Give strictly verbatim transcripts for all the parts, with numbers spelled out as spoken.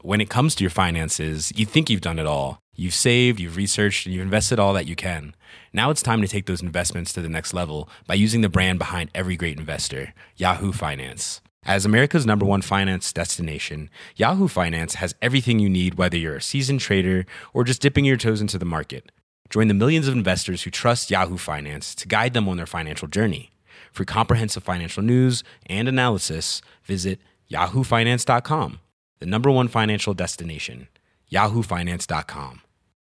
When it comes to your finances, you think you've done it all. You've saved, you've researched, and you've invested all that you can. Now it's time to take those investments to the next level by using the brand behind every great investor, Yahoo Finance. As America's number one finance destination, Yahoo Finance has everything you need, whether you're a seasoned trader or just dipping your toes into the market. Join the millions of investors who trust Yahoo Finance to guide them on their financial journey. For comprehensive financial news and analysis, visit yahoo finance dot com. The number one financial destination, yahoo finance dot com.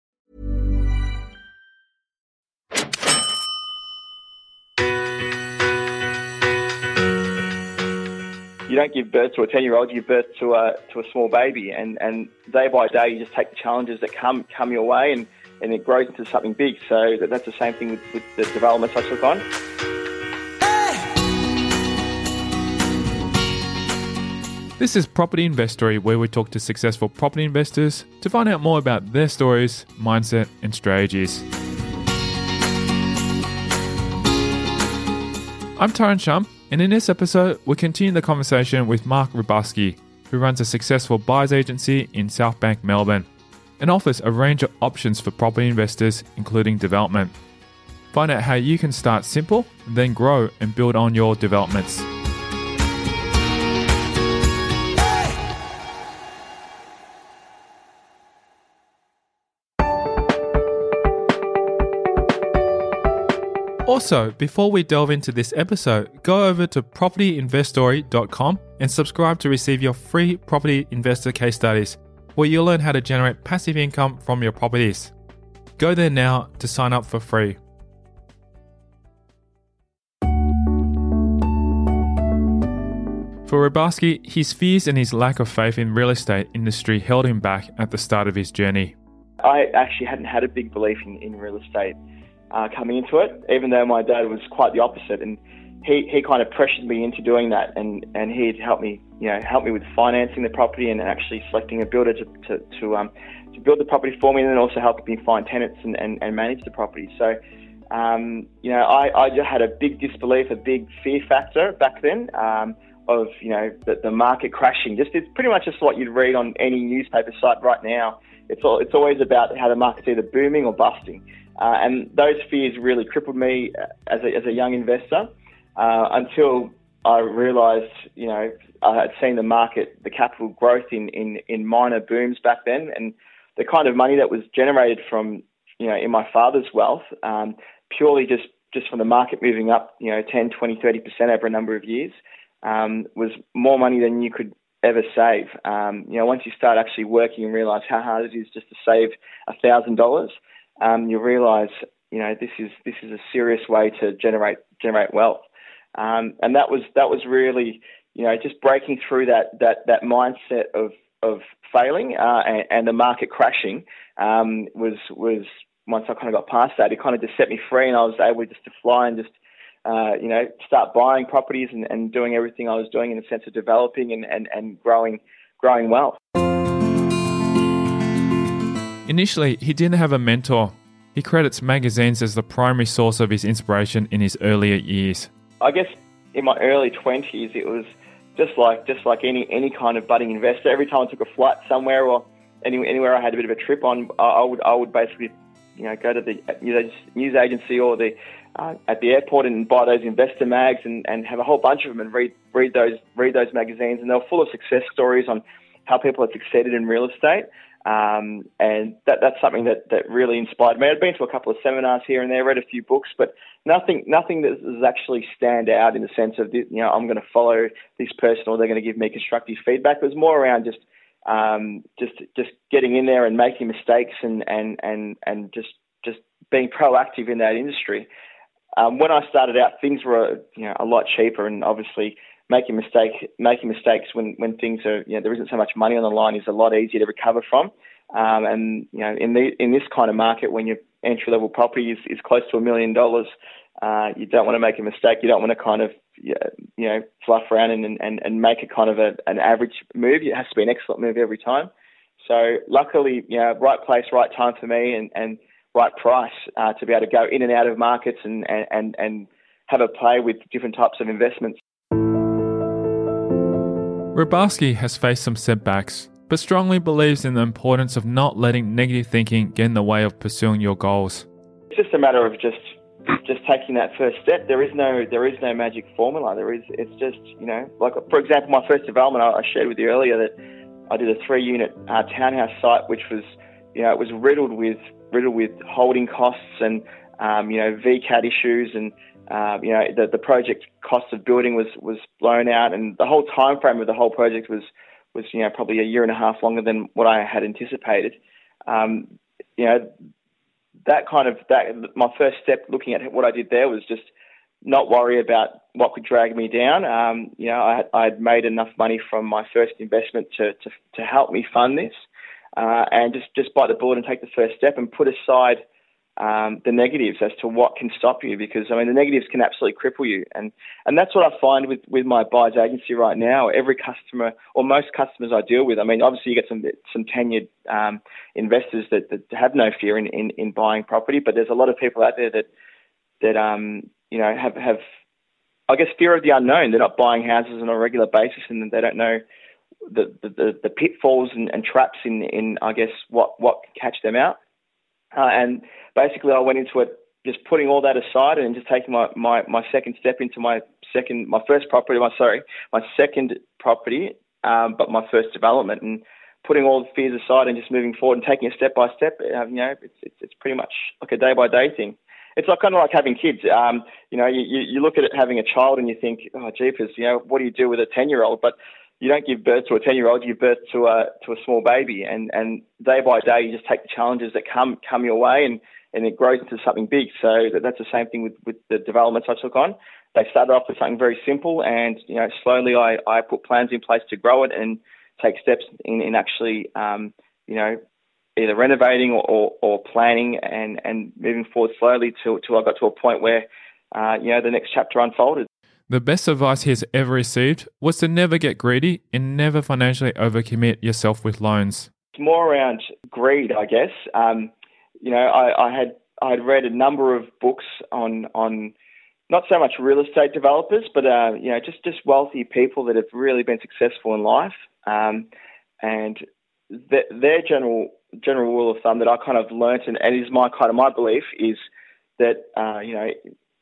You don't give birth to a ten-year-old, you give birth to a to a small baby, and, and day by day you just take the challenges that come come your way, and, and it grows into something big. So that, that's the same thing with, with the developments I took on. This is Property Investory, where we talk to successful property investors to find out more about their stories, mindset, and strategies. I'm Taran Shum, and in this episode, we continue the conversation with Mark Rybarski, who runs a successful buyers agency in South Bank, Melbourne, and offers a range of options for property investors, including development. Find out how you can start simple, then grow and build on your developments. Also, before we delve into this episode, go over to property investory dot com and subscribe to receive your free property investor case studies, where you'll learn how to generate passive income from your properties. Go there now to sign up for free. For Rybarski, his fears and his lack of faith in real estate industry held him back at the start of his journey. I actually hadn't had a big belief in, in real estate Uh, coming into it, even though my dad was quite the opposite, and he, he kind of pressured me into doing that, and, and he'd help me, you know, help me with financing the property and actually selecting a builder to to to, um, to build the property for me, and then also helping me find tenants and, and, and manage the property. So, um, you know, I, I just had a big disbelief, a big fear factor back then um, of, you know, the, the market crashing. Just it's pretty much just what you'd read on any newspaper site right now. It's all, it's always about how the market's either booming or busting. Uh, and those fears really crippled me as a, as a young investor uh, until I realised, you know, I had seen the market, the capital growth in, in, in minor booms back then, and the kind of money that was generated from, you know, in my father's wealth, um, purely just, just from the market moving up, you know, ten, twenty, thirty percent over a number of years, um, was more money than you could ever save. Um, you know, once you start actually working and realise how hard it is just to save one thousand dollars, Um, you realise, you know, this is this is a serious way to generate generate wealth, um, and that was that was really, you know, just breaking through that that that mindset of of failing uh, and, and the market crashing um, was was once I kind of got past that, it kind of just set me free, and I was able just to fly and just uh, you know start buying properties and, and doing everything I was doing in the sense of developing and, and, and growing growing wealth. Initially, he didn't have a mentor. He credits magazines as the primary source of his inspiration in his earlier years. I guess in my early twenties, it was just like just like any any kind of budding investor. Every time I took a flight somewhere or any, anywhere I had a bit of a trip on, I, I would I would basically you know go to the news agency or the uh, at the airport and buy those investor mags and, and have a whole bunch of them and read read those read those magazines, and they were full of success stories on how people had succeeded in real estate. Um, and that, that's something that, that really inspired me. I'd been to a couple of seminars here and there, read a few books, but nothing nothing that does actually stand out in the sense of, you know, I'm going to follow this person or they're going to give me constructive feedback. It was more around just um, just just getting in there and making mistakes and and and, and just just being proactive in that industry. Um, when I started out, things were you know a lot cheaper, and obviously making mistake making mistakes when, when things are you know there isn't so much money on the line is a lot easier to recover from. Um, and you know in the in this kind of market, when your entry level property is, is close to a million dollars, uh, you don't want to make a mistake. You don't want to kind of you know fluff around and and, and make a kind of a, an average move. It has to be an excellent move every time. So luckily, you know, right place, right time for me, and, and right price uh, to be able to go in and out of markets and and and have a play with different types of investments. Rybarski has faced some setbacks, but strongly believes in the importance of not letting negative thinking get in the way of pursuing your goals. It's just a matter of just just taking that first step. There is no there is no magic formula. There is it's just, you know, like for example, my first development I shared with you earlier that I did a three unit uh, townhouse site, which was, you know, it was riddled with riddled with holding costs and um, you know V CAT issues, and um, you know the the project cost of building was was blown out, and the whole time frame of the whole project was was you know probably a year and a half longer than what I had anticipated. Um, you know. That kind of, that my first step looking at what I did there was just not worry about what could drag me down. Um, you know, I I had made enough money from my first investment to to, to help me fund this, uh, and just, just bite the bullet and take the first step and put aside um, the negatives as to what can stop you, because I mean the negatives can absolutely cripple you, and and that's what I find with, with my buyers agency right now. Every customer or most customers I deal with, I mean obviously you get some some tenured um, investors that, that have no fear in, in, in buying property, but there's a lot of people out there that that um you know have have I guess fear of the unknown. They're not buying houses on a regular basis, and they don't know the the, the pitfalls and, and traps in, in I guess what what can catch them out. Uh, and basically, I went into it just putting all that aside and just taking my, my, my second step into my second, my first property, my sorry, my second property, um, but my first development, and putting all the fears aside and just moving forward and taking it step by step. Uh, you know, it's, it's it's pretty much like a day by day thing. It's like kind of like having kids. Um, you know, you, you look at it having a child and you think, oh, jeepers, you know, what do you do with a ten year old? But you don't give birth to a ten-year-old, you give birth to a to a small baby, and, and day by day you just take the challenges that come come your way, and, and it grows into something big. So that's the same thing with, with the developments I took on. They started off with something very simple, and you know slowly I, I put plans in place to grow it and take steps in, in actually um, you know either renovating or, or, or planning and, and moving forward slowly till till I got to a point where uh, you know the next chapter unfolded. The best advice he has ever received was to never get greedy and never financially overcommit yourself with loans. It's more around greed, I guess. Um, you know, I, I had I had read a number of books on on not so much real estate developers, but uh, you know, just, just wealthy people that have really been successful in life. Um, and th- their general general rule of thumb that I kind of learnt, and, and is my kind of my belief, is that uh, you know.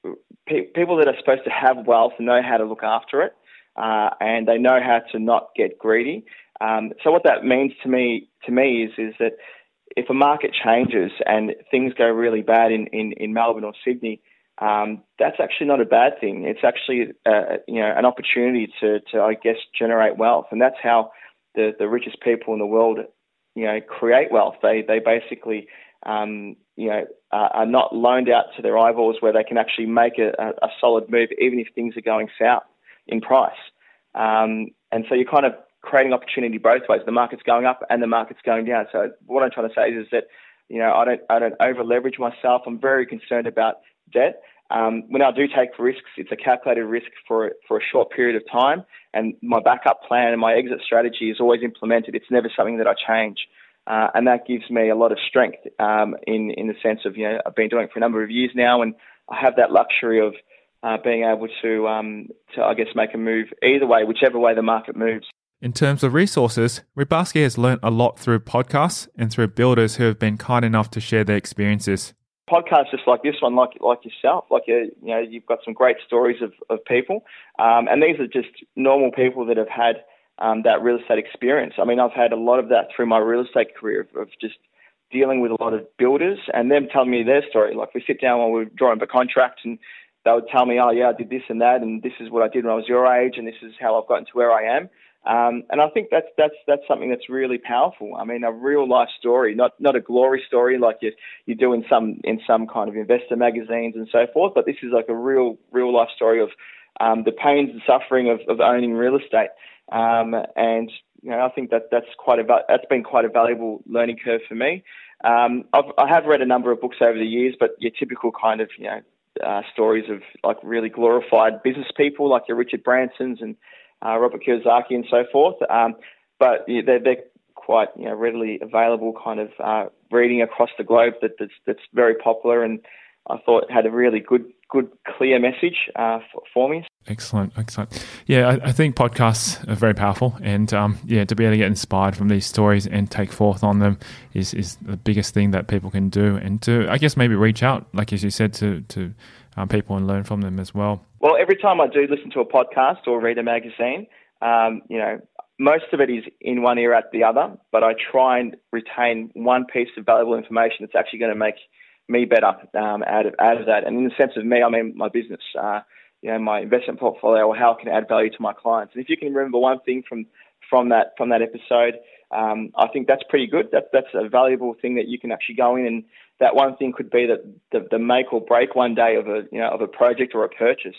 People that are supposed to have wealth know how to look after it, uh, and they know how to not get greedy. Um, so what that means to me, to me is is that if a market changes and things go really bad in, in, in Melbourne or Sydney, um, that's actually not a bad thing. It's actually uh, you know an opportunity to to I guess generate wealth, and that's how the, the richest people in the world you know create wealth. They they basically um, you know. Uh, are not loaned out to their eyeballs, where they can actually make a, a, a solid move even if things are going south in price. Um, and so you're kind of creating opportunity both ways. The market's going up and the market's going down. So what I'm trying to say is, is that you know I don't I don't over leverage myself. I'm very concerned about debt. Um, when I do take risks, it's a calculated risk for for a short period of time, and my backup plan and my exit strategy is always implemented. It's never something that I change. Uh, and that gives me a lot of strength um, in in the sense of, you know, I've been doing it for a number of years now, and I have that luxury of uh, being able to, um, to, I guess, make a move either way, whichever way the market moves. In terms of resources, Rybarski has learnt a lot through podcasts and through builders who have been kind enough to share their experiences. Podcasts just like this one, like like yourself, like you, you know, you've got some great stories of, of people, um, and these are just normal people that have had Um, that real estate experience. I mean, I've had a lot of that through my real estate career of, of just dealing with a lot of builders and them telling me their story. Like we sit down while we're drawing up a contract and they would tell me, oh yeah, I did this and that, and this is what I did when I was your age, and this is how I've gotten to where I am. Um, and I think that's that's that's something that's really powerful. I mean, a real life story, not not a glory story like you you do in some in some kind of investor magazines and so forth. But this is like a real real life story of um, the pains and suffering of, of owning real estate. Um, and you know, I think that that's quite a that's been quite a valuable learning curve for me. Um, I've, I have read a number of books over the years, but your typical kind of you know uh, stories of like really glorified business people, like your Richard Bransons and uh, Robert Kiyosaki and so forth. Um, but yeah, they're, they're quite you know readily available kind of uh, reading across the globe that that's, that's very popular, and I thought it had a really good good clear message uh, for, for me. Excellent, excellent. Yeah, I, I think podcasts are very powerful, and um, yeah, to be able to get inspired from these stories and take forth on them is is the biggest thing that people can do, and to I guess maybe reach out, like as you said, to to um, people and learn from them as well. Well, every time I do listen to a podcast or read a magazine, um, you know, most of it is in one ear out the other, but I try and retain one piece of valuable information that's actually going to make me better um, out of out of that. And in the sense of me, I mean my business. Uh, you know, my investment portfolio, or how it can add value to my clients. And if you can remember one thing from from that from that episode, um, I think that's pretty good. That, that's a valuable thing that you can actually go in, and that one thing could be that the, the make or break one day of a you know of a project or a purchase.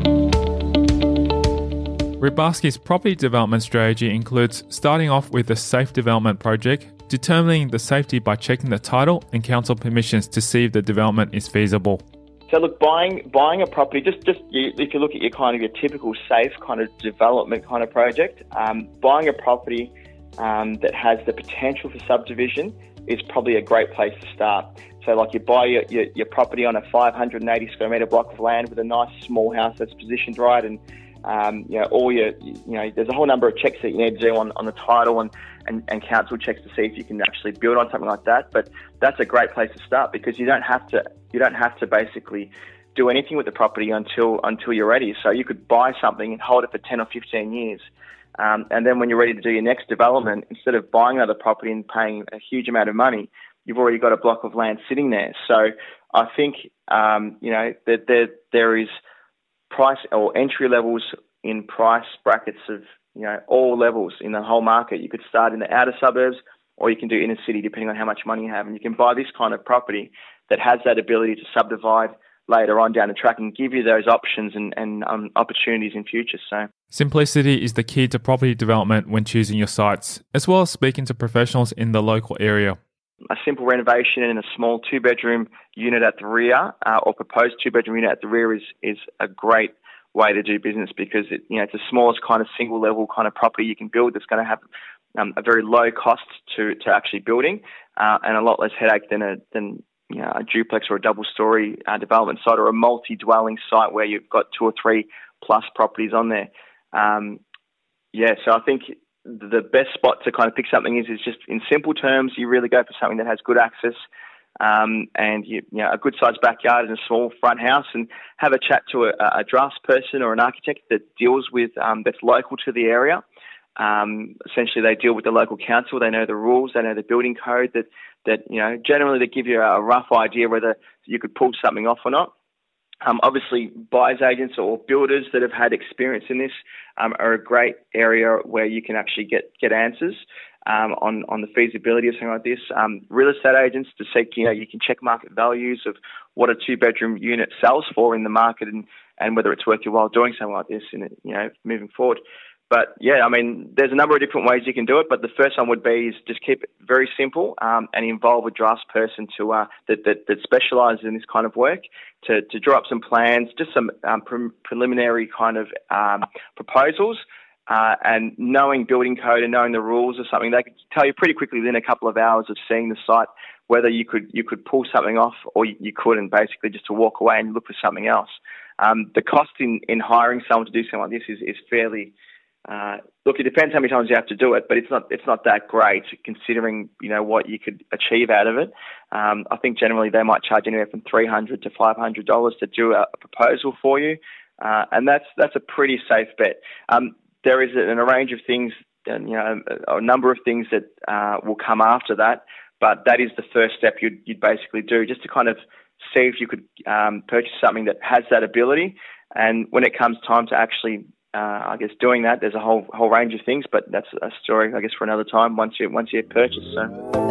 Rybarski's property development strategy includes starting off with a safe development project, determining the safety by checking the title and council permissions to see if the development is feasible. So look, buying buying a property, just just you, if you look at your kind of your typical safe kind of development kind of project, um, buying a property um, that has the potential for subdivision is probably a great place to start. So like you buy your, your, your property on a five hundred eighty square metre block of land with a nice small house that's positioned right, and um, you know all your you know there's a whole number of checks that you need to do on, on the title and, and, and council checks to see if you can actually build on something like that. But that's a great place to start, because you don't have to you don't have to basically do anything with the property until until you're ready. So you could buy something and hold it for ten or fifteen years. Um, and then when you're ready to do your next development, instead of buying another property and paying a huge amount of money, you've already got a block of land sitting there. So I think, um, you know, that there, there is price or entry levels in price brackets of, you know, all levels in the whole market. You could start in the outer suburbs, or you can do inner city, depending on how much money you have. And you can buy this kind of property that has that ability to subdivide later on down the track and give you those options and, and um, opportunities in future. So simplicity is the key to property development when choosing your sites, as well as speaking to professionals in the local area. A simple renovation in a small two-bedroom unit at the rear, uh, or proposed two-bedroom unit at the rear, is is a great way to do business, because it, you know it's the smallest kind of single-level kind of property you can build that's going to have um, a very low cost to to actually building, uh, and a lot less headache than a than you know, a duplex or a double-story uh, development site, or a multi-dwelling site where you've got two or three plus properties on there. Um, yeah, so I think the best spot to kind of pick something is, is just in simple terms, you really go for something that has good access, um, and you, you know, a good sized backyard and a small front house, and have a chat to a, a draftsperson or an architect that deals with, um, that's local to the area. Um, essentially, they deal with the local council. They know the rules. They know the building code. That that you know generally they give you a rough idea whether you could pull something off or not. Um, obviously, buyers agents or builders that have had experience in this um, are a great area where you can actually get get answers um, on on the feasibility of something like this. Um, real estate agents to seek, you know, you can check market values of what a two bedroom unit sells for in the market, and, and whether it's worth your while doing something like this, in you know moving forward. But yeah, I mean, there's a number of different ways you can do it. But the first one would be is just keep it very simple um, and involve a draftsperson to uh, that, that that specialises in this kind of work to to draw up some plans, just some um, pre- preliminary kind of um, proposals, uh, and knowing building code and knowing the rules or something, they could tell you pretty quickly within a couple of hours of seeing the site whether you could you could pull something off or you, you couldn't. Basically, just to walk away and look for something else. Um, the cost in, in hiring someone to do something like this is is fairly Uh, look, it depends how many times you have to do it, but it's not it's not that great considering you know what you could achieve out of it. Um, I think generally they might charge anywhere from three hundred to five hundred dollars to do a, a proposal for you, uh, and that's that's a pretty safe bet. Um, there is an, a range of things, and you know a, a number of things that uh, will come after that, but that is the first step you'd you'd basically do, just to kind of see if you could um, purchase something that has that ability, and when it comes time to actually Uh, I guess doing that, there's a whole whole range of things, but that's a story, I guess, for another time. Once you once you purchase. So,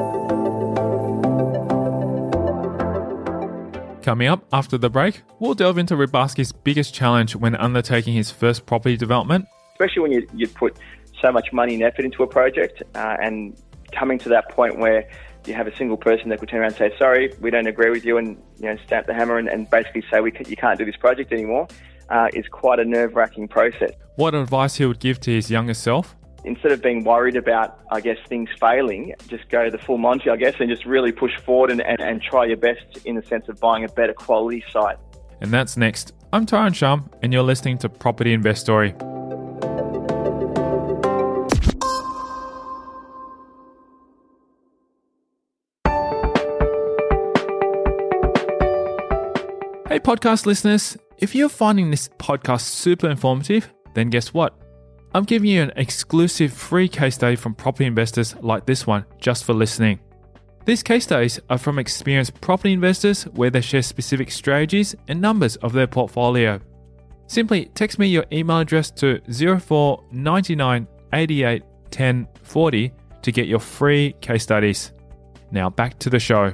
coming up after the break, we'll delve into Rybarski's biggest challenge when undertaking his first property development. Especially when you you put so much money and effort into a project, uh, and coming to that point where you have a single person that could turn around and say, "Sorry, we don't agree with you," and you know stamp the hammer and, and basically say, "We can, you can't do this project anymore." Uh, is quite a nerve-wracking process. What advice he would give to his younger self? Instead of being worried about, I guess, things failing, just go the full Monty, I guess, and just really push forward and, and, and try your best in the sense of buying a better quality site. And that's next. I'm Tyron Shum, and you're listening to Property Invest Story. Hey podcast listeners, if you're finding this podcast super informative, then guess what? I'm giving you an exclusive free case study from property investors like this one just for listening. These case studies are from experienced property investors where they share specific strategies and numbers of their portfolio. Simply text me your email address to zero four nine nine eight eight one zero four zero to get your free case studies. Now back to the show.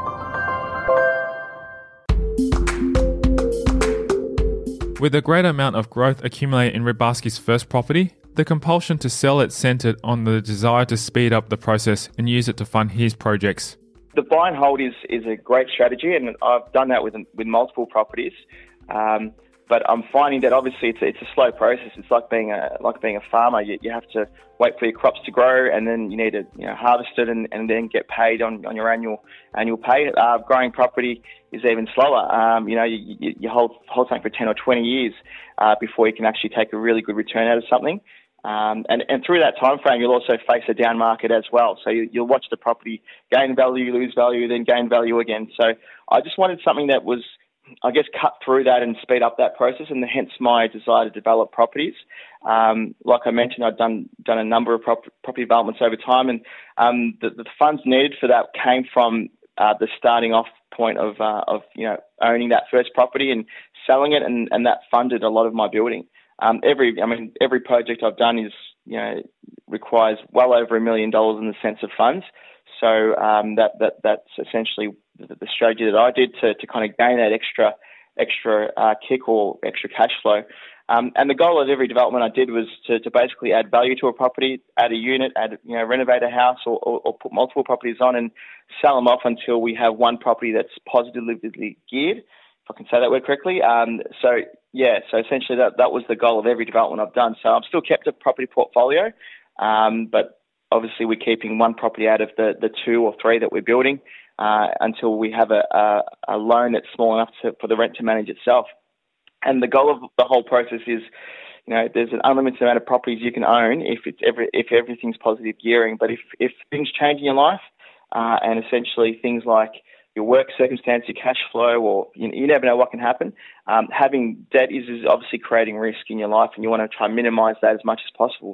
With a great amount of growth accumulated in Rybarski's first property, the compulsion to sell it centered on the desire to speed up the process and use it to fund his projects. The buy and hold is, is a great strategy, and I've done that with with multiple properties. Um, but I'm finding that obviously it's a, it's a slow process. It's like being a like being a farmer. You, you have to wait for your crops to grow, and then you need to you know harvest it, and, and then get paid on, on your annual annual pay. Uh, growing property is even slower. Um, you know, you, you, you hold hold something for ten or twenty years uh, before you can actually take a really good return out of something. Um, and, and through that time frame, you'll also face a down market as well. So you, you'll watch the property gain value, lose value, then gain value again. So I just wanted something that was, I guess, cut through that and speed up that process, and hence my desire to develop properties. Um, like I mentioned, I've done done a number of prop- property developments over time, and um, the, the funds needed for that came from uh, the starting off point of uh, of you know owning that first property and selling it, and, and that funded a lot of my building. Um, every, I mean, every project I've done is, you know, requires well over a million dollars in the sense of funds. So um, that that that's essentially the, the strategy that I did to, to kind of gain that extra extra uh, kick or extra cash flow. Um, and the goal of every development I did was to, to basically add value to a property, add a unit, add you know, renovate a house, or, or, or put multiple properties on and sell them off until we have one property that's positively geared, if I can say that word correctly. Um, so. Yeah, so essentially that, that was the goal of every development I've done. So I've still kept a property portfolio, um, but obviously we're keeping one property out of the, the two or three that we're building uh, until we have a, a, a loan that's small enough to, for the rent to manage itself. And the goal of the whole process is, you know, there's an unlimited amount of properties you can own if it's every, if everything's positive gearing. But if, if things change in your life uh, and essentially things like your work circumstance, your cash flow, or you, you never know what can happen. Um, having debt is, is obviously creating risk in your life, and you want to try and minimise that as much as possible.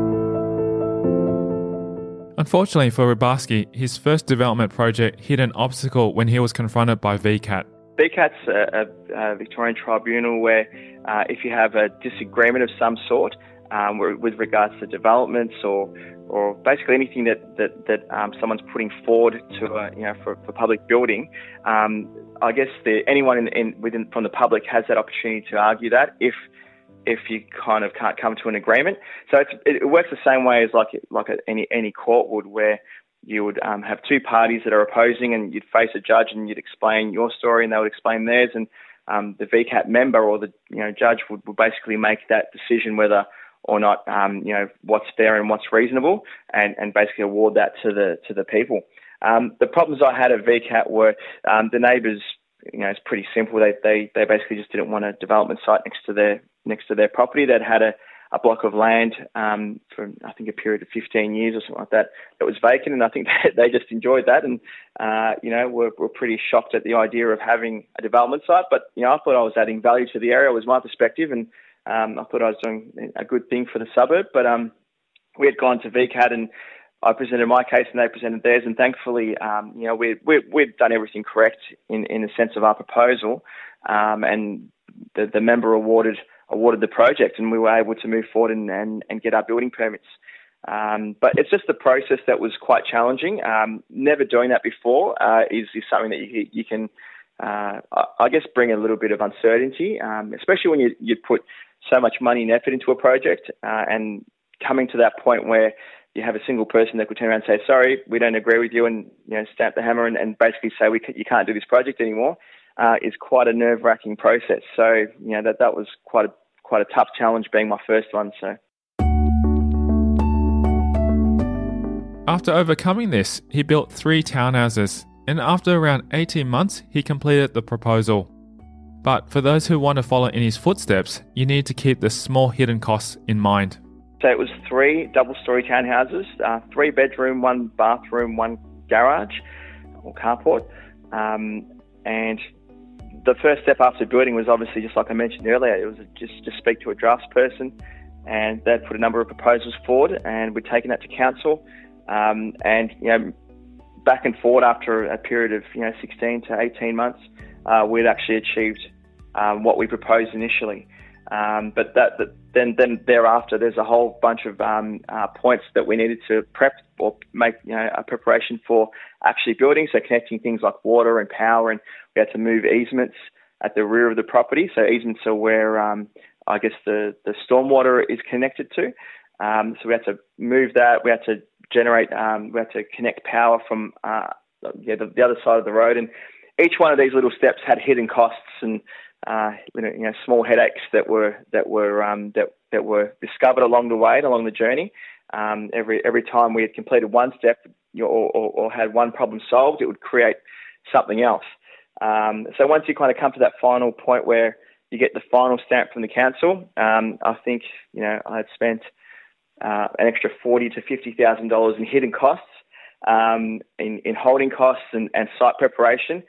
Unfortunately for Rybarski, his first development project hit an obstacle when he was confronted by V CAT. V CAT's a, a, a Victorian tribunal where uh, if you have a disagreement of some sort um, with regards to developments or or basically anything that that, that um, someone's putting forward to uh, you know for, for public building, um, I guess the, anyone in, in within from the public has that opportunity to argue that if if you kind of can't come to an agreement. So it's, it works the same way as like like a, any any court would, where you would um, have two parties that are opposing, and you'd face a judge and you'd explain your story, and they would explain theirs, and um, the V CAT member or the you know judge would, would basically make that decision whether or not, um, you know, what's fair and what's reasonable, and, and basically award that to the to the people. Um, the problems I had at V CAT were um, the neighbours. You know, it's pretty simple. They they they basically just didn't want a development site next to their next to their property. They'd had a, a block of land um, for I think a period of fifteen years or something like that that was vacant, and I think they, they just enjoyed that, and uh, you know, were were pretty shocked at the idea of having a development site. But you know, I thought I was adding value to the area. Was my perspective, and Um, I thought I was doing a good thing for the suburb, but um, we had gone to V CAT and I presented my case and they presented theirs, and thankfully, um, you know, we, we, we'd done everything correct in, in the sense of our proposal, um, and the, the member awarded awarded the project, and we were able to move forward and, and, and get our building permits. Um, but it's just the process that was quite challenging. Um, never doing that before uh, is, is something that you, you can, uh, I guess, bring a little bit of uncertainty, um, especially when you, you put so much money and effort into a project, uh, and coming to that point where you have a single person that could turn around and say, sorry, we don't agree with you, and you know, stamp the hammer and, and basically say we c- you can't do this project anymore, uh, is quite a nerve-wracking process. So, you know, that, that was quite a, quite a tough challenge being my first one. So. After overcoming this, he built three townhouses, and after around eighteen months, he completed the proposal. But for those who want to follow in his footsteps, you need to keep the small hidden costs in mind. So it was three double-storey townhouses, uh, three bedroom, one bathroom, one garage or carport. Um, and the first step after building was obviously, just like I mentioned earlier, it was just to speak to a draftsperson, and they'd put a number of proposals forward, and we'd taken that to council. Um, and, you know, back and forward after a period of, you know, sixteen to eighteen months, uh, we'd actually achieved um, what we proposed initially. Um, but that, that then then thereafter, there's a whole bunch of um, uh, points that we needed to prep or make, you know, a preparation for actually building. So connecting things like water and power, and we had to move easements at the rear of the property. So easements are where um, I guess the, the stormwater is connected to. Um, so we had to move that. We had to generate. Um, we had to connect power from uh, yeah, the, the other side of the road, and each one of these little steps had hidden costs and uh, you know, you know, small headaches that were that were um, that that were discovered along the way, along the journey. Um, every every time we had completed one step or, or, or had one problem solved, it would create something else. Um, so once you kind of come to that final point where you get the final stamp from the council, um, I think, you know, I had spent uh, an extra forty to fifty thousand dollars in hidden costs, um, in, in holding costs and, and site preparation.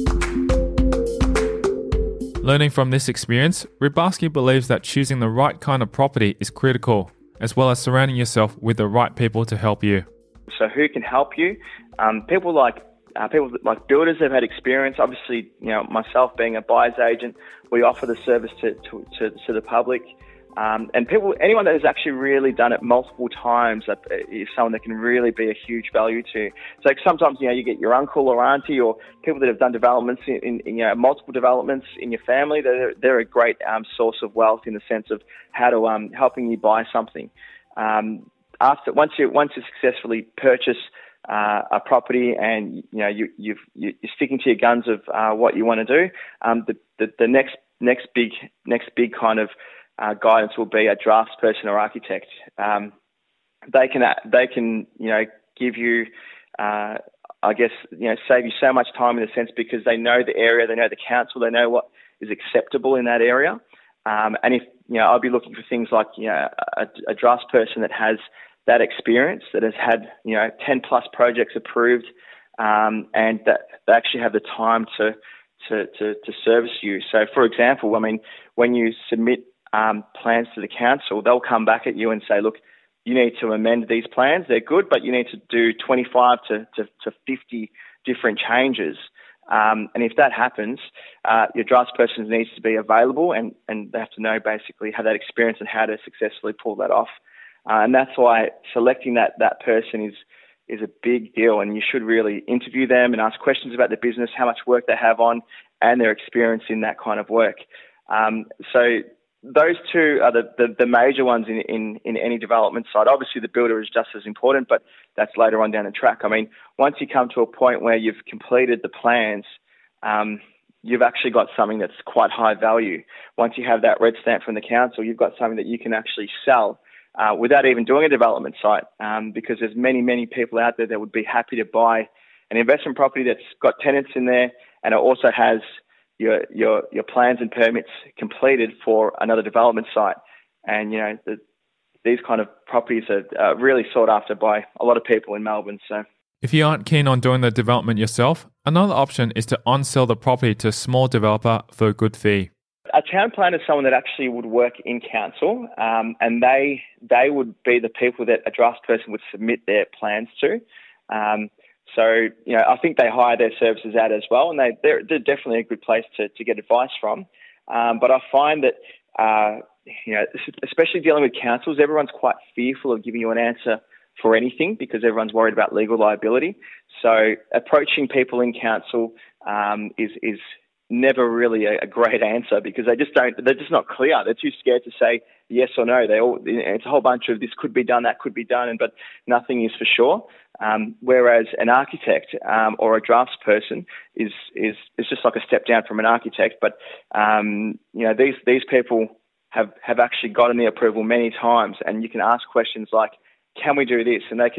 Learning from this experience, Rybarski believes that choosing the right kind of property is critical, as well as surrounding yourself with the right people to help you. So who can help you? Um, people like uh, people like builders have had experience. Obviously, you know, myself being a buyer's agent, we offer the service to to, to, to the public. Um, and people, anyone that has actually really done it multiple times that is someone that can really be a huge value to. So sometimes, you know, you get your uncle or auntie or people that have done developments in, in, in you know, multiple developments in your family. They're, they're a great um, source of wealth in the sense of how to um, helping you buy something. Um, after once you once you successfully purchase uh, a property and you know you you've, you're sticking to your guns of uh, what you want to do, um, the, the the next next big next big kind of Uh, guidance will be a draftsperson or architect. Um, they can they can you know give you, uh, I guess you know save you so much time in a sense because they know the area, they know the council, they know what is acceptable in that area. Um, and if you know, I'll be looking for things like you know a, a draftsperson that has that experience, that has had you know ten plus projects approved, um, and that they actually have the time to to to, to service you. So, for example, I mean, when you submit Um, plans to the council, they'll come back at you and say, look, you need to amend these plans. They're good, but you need to do twenty-five to, to, to fifty different changes. Um, and if that happens, uh, your draftsperson needs to be available and, and they have to know basically have that experience and how to successfully pull that off. Uh, and that's why selecting that, that person is, is a big deal. And you should really interview them and ask questions about the business, how much work they have on and their experience in that kind of work. Um, so those two are the, the, the major ones in, in, in any development site. Obviously, the builder is just as important, but that's later on down the track. I mean, once you come to a point where you've completed the plans, um, you've actually got something that's quite high value. Once you have that red stamp from the council, you've got something that you can actually sell uh, without even doing a development site um, because there's many, many people out there that would be happy to buy an investment property that's got tenants in there and it also has your your your plans and permits completed for another development site. And, you know, the, these kind of properties are uh, really sought after by a lot of people in Melbourne. So, if you aren't keen on doing the development yourself, another option is to on-sell the property to a small developer for a good fee. A town planner is someone that actually would work in council, um, and they they would be the people that a draftsperson would submit their plans to. Um, So, you know, I think they hire their services out as well, and they, they're, they're definitely a good place to, to get advice from. Um, but I find that, uh, you know, especially dealing with councils, everyone's quite fearful of giving you an answer for anything because everyone's worried about legal liability. So approaching people in council um, is is never really a, a great answer because they just don't, they're just not clear. They're too scared to say yes or no. They all, it's a whole bunch of this could be done, that could be done, and but nothing is for sure. Um, whereas an architect um, or a draftsperson is is is just like a step down from an architect. But um, you know, these these people have have actually gotten the approval many times, and you can ask questions like, "Can we do this?" And they can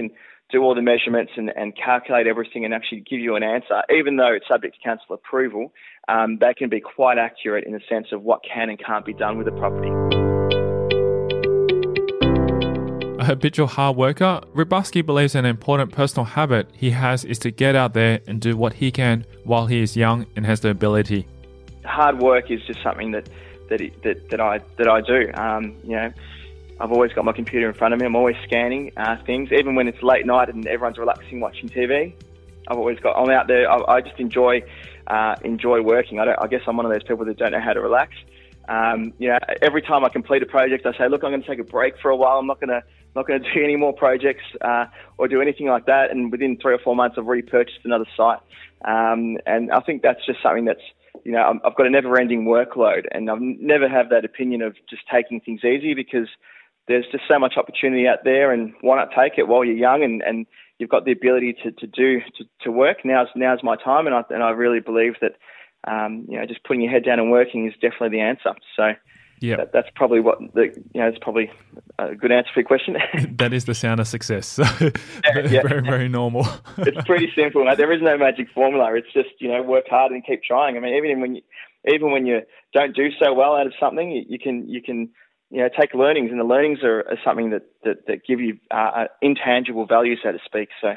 do all the measurements and, and calculate everything and actually give you an answer, even though it's subject to council approval, um, they can be quite accurate in the sense of what can and can't be done with the property. A habitual hard worker, Rybarski believes an important personal habit he has is to get out there and do what he can while he is young and has the ability. Hard work is just something that that it, that, that I that I do. Um, you know, I've always got my computer in front of me. I'm always scanning uh, things, even when it's late night and everyone's relaxing watching T V. I've always got. I'm out there. I, I just enjoy uh, enjoy working. I, don't, I guess I'm one of those people that don't know how to relax. Um, you know, every time I complete a project, I say, look, I'm going to take a break for a while. I'm not going to not going to do any more projects uh, or do anything like that. And within three or four months, I've repurchased another site. Um, and I think that's just something that's, you know, I've got a never-ending workload, and I've never have that opinion of just taking things easy, because there's just so much opportunity out there, and why not take it while you're young and, and you've got the ability to, to do to, to work. Now's now's my time, and I and I really believe that um, you know, just putting your head down and working is definitely the answer. So yeah, that, that's probably what the you know it's probably a good answer for your question. That is the sound of success. So yeah, yeah. very very normal. It's pretty simple. There is no magic formula. It's just, you know, work hard and keep trying. I mean, even when you even when you don't do so well out of something, you, you can you can you know take learnings, and the learnings are, are something that, that that give you uh, intangible value, so to speak. So.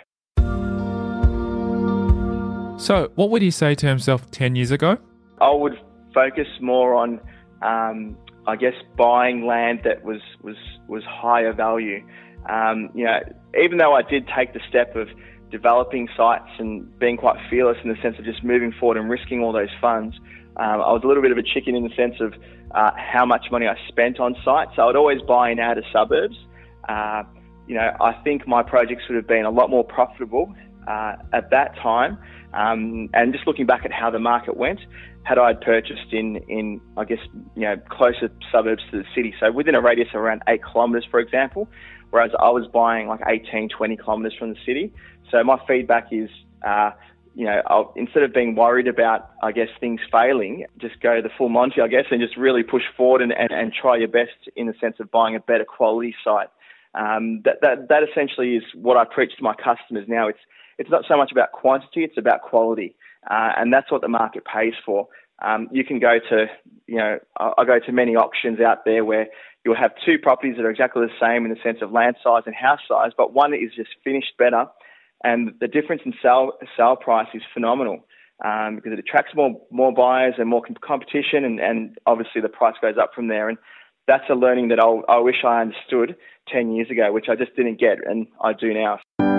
So, what would he say to himself ten years ago? I would focus more on, um, I guess, buying land that was was was higher value. Um, you know, even though I did take the step of developing sites and being quite fearless in the sense of just moving forward and risking all those funds, um, I was a little bit of a chicken in the sense of uh, how much money I spent on sites. So I would always buy in outer suburbs. Uh, you know, I think my projects would have been a lot more profitable uh, at that time. Um, and just looking back at how the market went, had I purchased in, in, I guess, you know, closer suburbs to the city, so within a radius of around eight kilometres, for example, whereas I was buying like eighteen, twenty kilometres from the city. So my feedback is, uh, you know, I'll, instead of being worried about, I guess, things failing, just go the full Monty, I guess, and just really push forward and, and, and try your best in the sense of buying a better quality site. Um, that, that, that essentially is what I preach to my customers now. It's, It's not so much about quantity, it's about quality. Uh, and that's what the market pays for. Um, you can go to, you know, I, I go to many auctions out there where you'll have two properties that are exactly the same in the sense of land size and house size, but one is just finished better. And the difference in sale, sale price is phenomenal um, because it attracts more more buyers and more competition, and, and obviously the price goes up from there. And that's a learning that I'll, I wish I understood ten years ago, which I just didn't get, and I do now.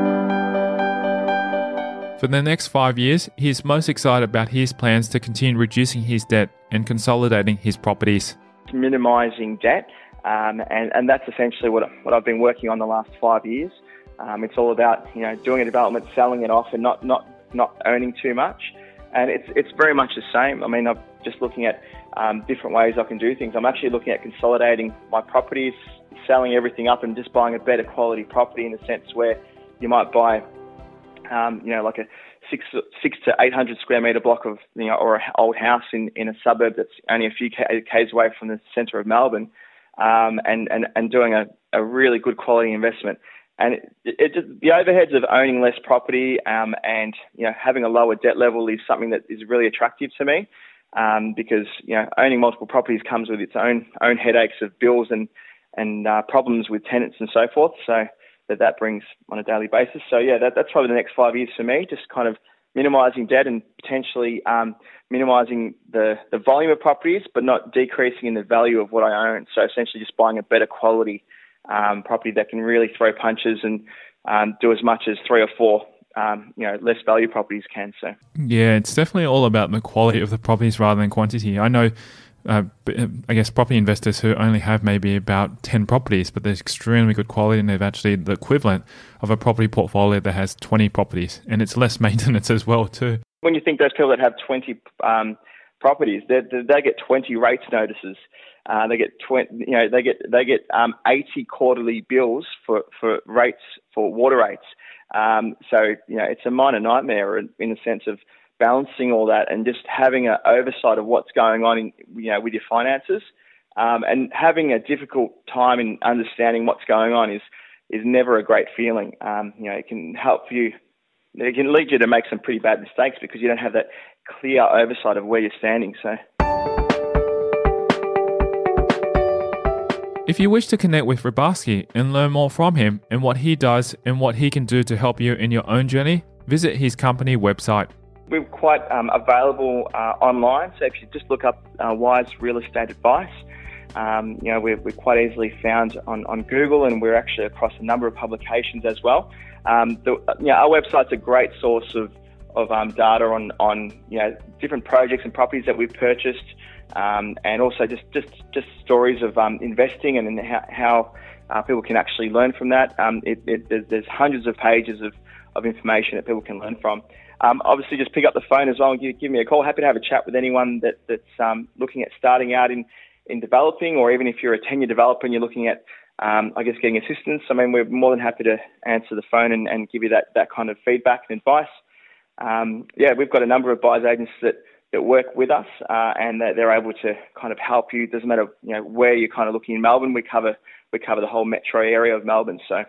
For the next five years, he is most excited about his plans to continue reducing his debt and consolidating his properties. Minimising debt, um, and, and that's essentially what, what I've been working on the last five years. Um, it's all about, you know, doing a development, selling it off, and not, not, not owning too much. And it's it's very much the same. I mean, I'm just looking at um, different ways I can do things. I'm actually looking at consolidating my properties, selling everything up, and just buying a better quality property in the sense where you might buy Um, you know, like a six six to eight hundred square metre block of, you know, or an old house in, in a suburb that's only a few k's away from the centre of Melbourne, um, and, and, and doing a, a really good quality investment. And it, it just, the overheads of owning less property um, and, you know, having a lower debt level is something that is really attractive to me, um, because, you know, owning multiple properties comes with its own own headaches of bills and and uh, problems with tenants and so forth. So that that brings on a daily basis. So yeah, that, that's probably the next five years for me, just kind of minimising debt and potentially um, minimising the, the volume of properties, but not decreasing in the value of what I own. So essentially just buying a better quality um, property that can really throw punches and um, do as much as three or four um, you know, less value properties can. So yeah, it's definitely all about the quality of the properties rather than quantity. I know Uh, I guess property investors who only have maybe about ten properties, but they're extremely good quality, and they've actually the equivalent of a property portfolio that has twenty properties, and it's less maintenance as well too. When you think those people that have twenty um, properties, they, they get twenty rates notices. Uh, they get twenty, you know, they get they get um, eighty quarterly bills for, for rates for water rates. Um, so you know, it's a minor nightmare in, in the sense of balancing all that and just having an oversight of what's going on in, you know, with your finances, um, and having a difficult time in understanding what's going on is is never a great feeling. Um, you know, it can help you, it can lead you to make some pretty bad mistakes because you don't have that clear oversight of where you're standing. So. If you wish to connect with Rybarski and learn more from him and what he does and what he can do to help you in your own journey, visit his company website. We're quite um, available uh, online, so if you just look up uh, Wise Real Estate Advice, um, you know, we're, we're quite easily found on, on Google, and we're actually across a number of publications as well. Um, the, you know, our website's a great source of, of um, data on, on you know, different projects and properties that we've purchased, um, and also just, just, just stories of um, investing and how, how uh, people can actually learn from that. Um, it, it, there's, there's hundreds of pages of, of information that people can learn from. Um, obviously, just pick up the phone as well and give, give me a call. Happy to have a chat with anyone that, that's um, looking at starting out in, in developing, or even if you're a ten-year developer and you're looking at, um, I guess, getting assistance. I mean, we're more than happy to answer the phone and, and give you that, that kind of feedback and advice. Um, yeah, we've got a number of buyers agents that, that work with us, uh, and that they're able to kind of help you. It doesn't matter, you know, where you're kind of looking in Melbourne. We cover we cover the whole metro area of Melbourne. So.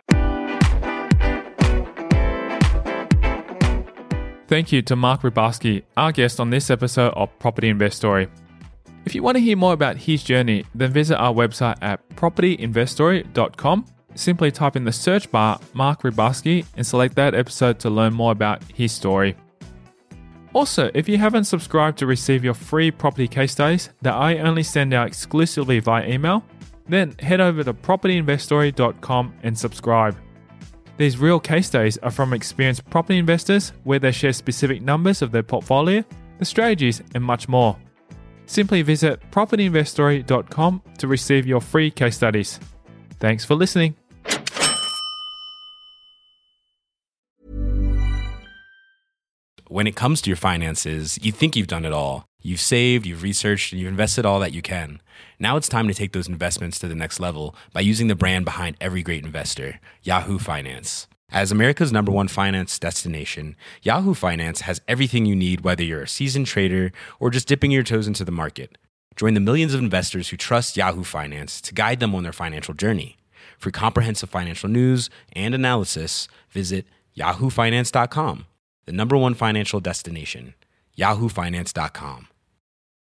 Thank you to Mark Rybarski, our guest on this episode of Property Investory. If you want to hear more about his journey, then visit our website at property investory dot com. Simply type in the search bar Mark Rybarski and select that episode to learn more about his story. Also, if you haven't subscribed to receive your free property case studies that I only send out exclusively via email, then head over to property investory dot com and subscribe. These real case studies are from experienced property investors where they share specific numbers of their portfolio, the strategies, and much more. Simply visit property investory dot com to receive your free case studies. Thanks for listening. When it comes to your finances, you think you've done it all. You've saved, you've researched, and you've invested all that you can. Now it's time to take those investments to the next level by using the brand behind every great investor, Yahoo Finance. As America's number one finance destination, Yahoo Finance has everything you need, whether you're a seasoned trader or just dipping your toes into the market. Join the millions of investors who trust Yahoo Finance to guide them on their financial journey. For comprehensive financial news and analysis, visit yahoo finance dot com, the number one financial destination, yahoo finance dot com.